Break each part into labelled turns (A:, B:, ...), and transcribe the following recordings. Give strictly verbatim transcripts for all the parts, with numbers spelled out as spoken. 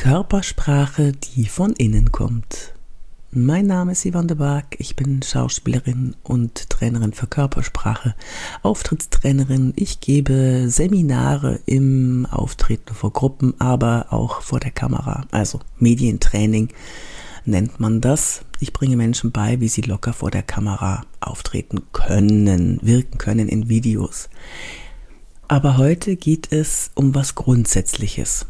A: Körpersprache, die von innen kommt. Mein Name ist Yvonne de Barg, ich bin Schauspielerin und Trainerin für Körpersprache, Auftrittstrainerin. Ich gebe Seminare im Auftreten vor Gruppen, aber auch vor der Kamera, also Medientraining nennt man das. Ich bringe Menschen bei, wie sie locker vor der Kamera auftreten können, wirken können in Videos. Aber heute geht es um was Grundsätzliches.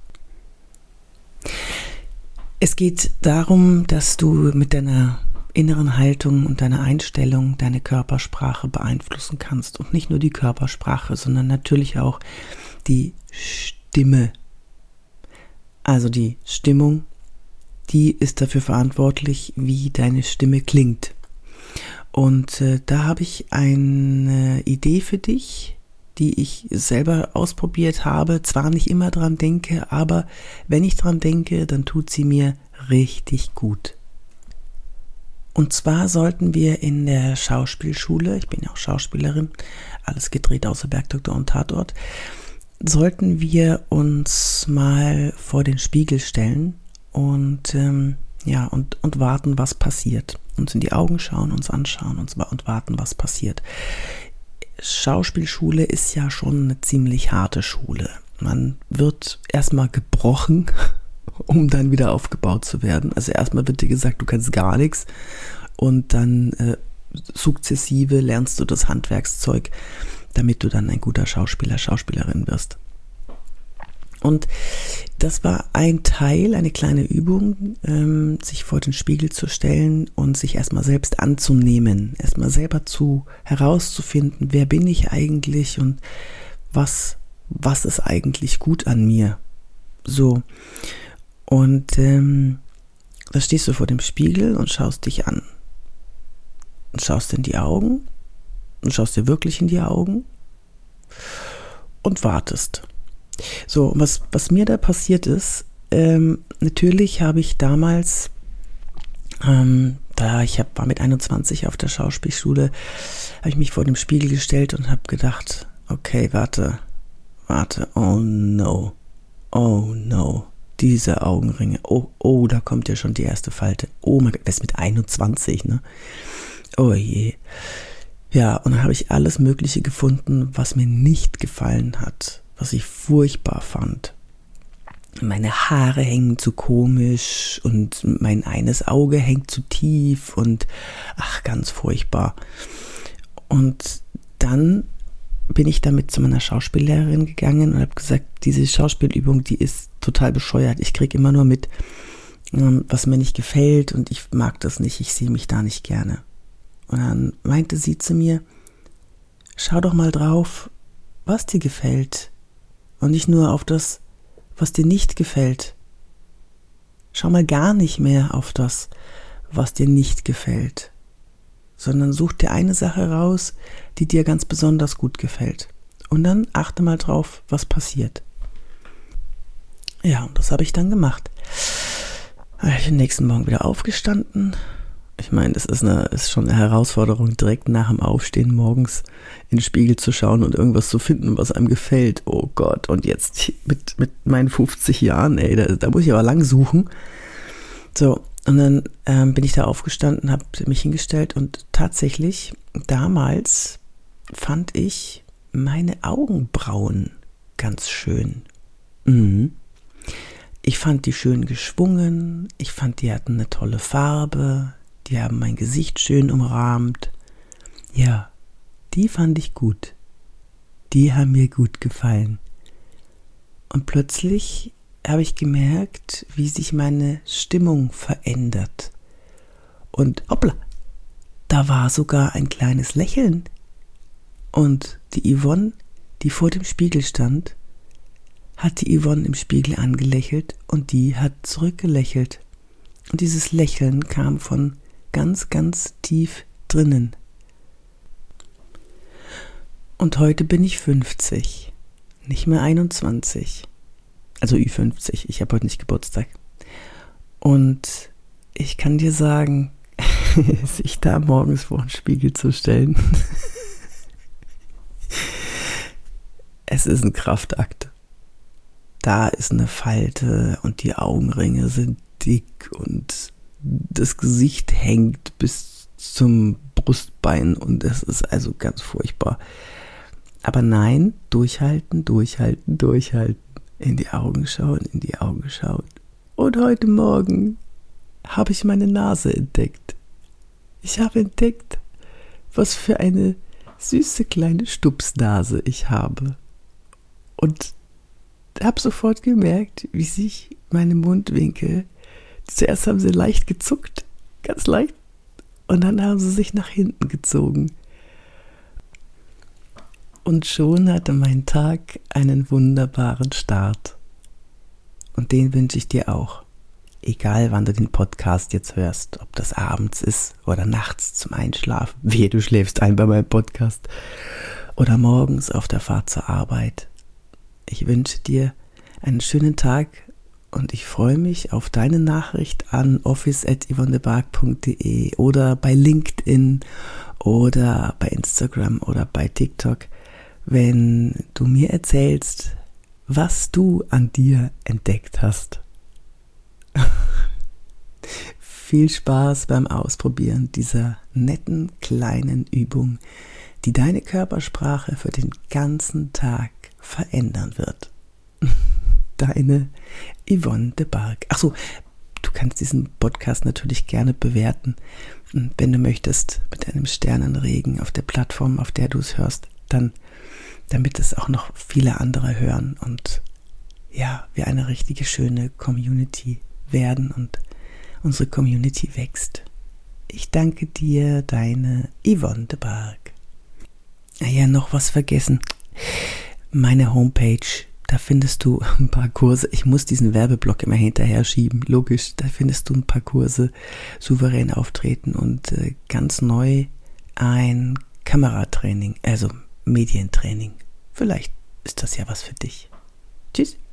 A: Es geht darum, dass du mit deiner inneren Haltung und deiner Einstellung deine Körpersprache beeinflussen kannst. Und nicht nur die Körpersprache, sondern natürlich auch die Stimme. Also die Stimmung, die ist dafür verantwortlich, wie deine Stimme klingt. Und äh, da habe ich eine Idee für dich, die ich selber ausprobiert habe, zwar nicht immer dran denke, aber wenn ich dran denke, dann tut sie mir richtig gut. Und zwar sollten wir in der Schauspielschule, ich bin ja auch Schauspielerin, alles gedreht außer Bergdoktor und Tatort, sollten wir uns mal vor den Spiegel stellen und ähm, ja und, und warten, was passiert. Uns in die Augen schauen, uns anschauen und, und warten, was passiert. Schauspielschule ist ja schon eine ziemlich harte Schule. Man wird erstmal gebrochen, um dann wieder aufgebaut zu werden. Also erstmal wird dir gesagt, du kannst gar nichts und dann äh, sukzessive lernst du das Handwerkszeug, damit du dann ein guter Schauspieler, Schauspielerin wirst. Und das war ein Teil, eine kleine Übung, ähm, sich vor den Spiegel zu stellen und sich erstmal selbst anzunehmen, erstmal selber zu herauszufinden, wer bin ich eigentlich und was, was ist eigentlich gut an mir. So, und ähm, da stehst du vor dem Spiegel und schaust dich an. Und schaust in die Augen und schaust dir wirklich in die Augen und wartest. So, was, was mir da passiert ist, ähm, natürlich habe ich damals, ähm, da ich hab, war mit einundzwanzig auf der Schauspielschule, habe ich mich vor dem Spiegel gestellt und habe gedacht, okay, warte, warte, oh no, oh no, diese Augenringe, oh, oh, da kommt ja schon die erste Falte, oh mein Gott, das ist mit einundzwanzig, ne, oh je. Ja, und dann habe ich alles Mögliche gefunden, was mir nicht gefallen hat, was ich furchtbar fand. Meine Haare hängen zu komisch und mein eines Auge hängt zu tief und ach, ganz furchtbar. Und dann bin ich damit zu meiner Schauspiellehrerin gegangen und habe gesagt, diese Schauspielübung, die ist total bescheuert. Ich kriege immer nur mit, was mir nicht gefällt und ich mag das nicht, ich sehe mich da nicht gerne. Und dann meinte sie zu mir, schau doch mal drauf, was dir gefällt. Und nicht nur auf das, was dir nicht gefällt. Schau mal gar nicht mehr auf das, was dir nicht gefällt, sondern such dir eine Sache raus, die dir ganz besonders gut gefällt. Und dann achte mal drauf, was passiert. Ja, und das habe ich dann gemacht. Ich bin nächsten Morgen wieder aufgestanden. Ich meine, das ist, eine, ist schon eine Herausforderung, direkt nach dem Aufstehen morgens in den Spiegel zu schauen und irgendwas zu finden, was einem gefällt. Oh Gott, und jetzt mit, mit meinen fünfzig Jahren, ey, da, da muss ich aber lang suchen. So, und dann ähm, bin ich da aufgestanden, habe mich hingestellt und tatsächlich, damals fand ich meine Augenbrauen ganz schön. Mhm. Ich fand die schön geschwungen, ich fand, die hatten eine tolle Farbe. Die haben mein Gesicht schön umrahmt. Ja, die fand ich gut. Die haben mir gut gefallen. Und plötzlich habe ich gemerkt, wie sich meine Stimmung verändert. Und hoppla, da war sogar ein kleines Lächeln. Und die Yvonne, die vor dem Spiegel stand, hat die Yvonne im Spiegel angelächelt und die hat zurückgelächelt. Und dieses Lächeln kam von ganz, ganz tief drinnen. Und heute bin ich fünfzig, nicht mehr einundzwanzig, also Ü fünfzig, ich habe heute nicht Geburtstag. Und ich kann dir sagen, sich da morgens vor den Spiegel zu stellen, es ist ein Kraftakt. da ist eine Falte und die Augenringe sind dick und das Gesicht hängt bis zum Brustbein und es ist also ganz furchtbar. Aber nein, durchhalten, durchhalten, durchhalten. In die Augen schauen, in die Augen schauen. Und heute Morgen habe ich meine Nase entdeckt. Ich habe entdeckt, was für eine süße kleine Stupsnase ich habe. Und habe sofort gemerkt, wie sich meine Mundwinkel, zuerst haben sie leicht gezuckt, ganz leicht, und dann haben sie sich nach hinten gezogen. Und schon hatte mein Tag einen wunderbaren Start. Und den wünsche ich dir auch. Egal, wann du den Podcast jetzt hörst, ob das abends ist oder nachts zum Einschlafen. Wehe, du schläfst ein bei meinem Podcast. Oder morgens auf der Fahrt zur Arbeit. Ich wünsche dir einen schönen Tag und ich freue mich auf deine Nachricht an office at yvonnebark punkt de oder bei LinkedIn oder bei Instagram oder bei TikTok, wenn du mir erzählst, was du an dir entdeckt hast. Viel Spaß beim Ausprobieren dieser netten kleinen Übung, die deine Körpersprache für den ganzen Tag verändern wird. Deine Yvonne de Barg. Ach so, du kannst diesen Podcast natürlich gerne bewerten, wenn du möchtest, mit einem Sternenregen auf der Plattform, auf der du es hörst, dann, damit es auch noch viele andere hören und ja, wir eine richtige schöne Community werden und unsere Community wächst. Ich danke dir, deine Yvonne de Barg. Ja, noch was vergessen. Meine Homepage, da findest du ein paar Kurse. Ich muss diesen Werbeblock immer hinterher schieben. Logisch, da findest du ein paar Kurse, souverän auftreten und äh, ganz neu ein Kameratraining, also Medientraining. Vielleicht ist das ja was für dich. Tschüss.